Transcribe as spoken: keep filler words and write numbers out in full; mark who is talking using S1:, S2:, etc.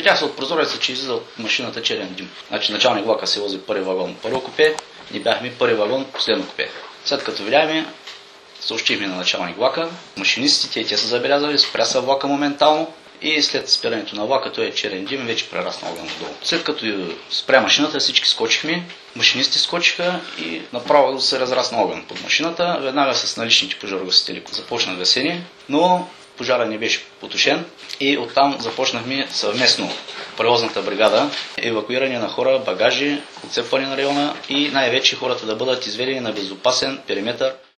S1: Видях се от прозореца, че излиза от машината черен дим. Значи началник влака се вози първи вагон, първо купе, ни бяхме първи вагон, последно купе. След като видяхме, съобщихме на началник влака, машинистите, те са забелязали, спря са влака моментално и след спирането на влака, той е черен дим, вече прерасна огън отдолу. След като спря машината, всички скочихме, машинисти скочиха и направо се разрасна огън под машината. Веднага с наличните пожарогасители започна гасене, но пожара не беше потушен и оттам започнахме съвместно превозната бригада, евакуиране на хора, багажи, отцепване на района и най-вече хората да бъдат изведени на безопасен периметър.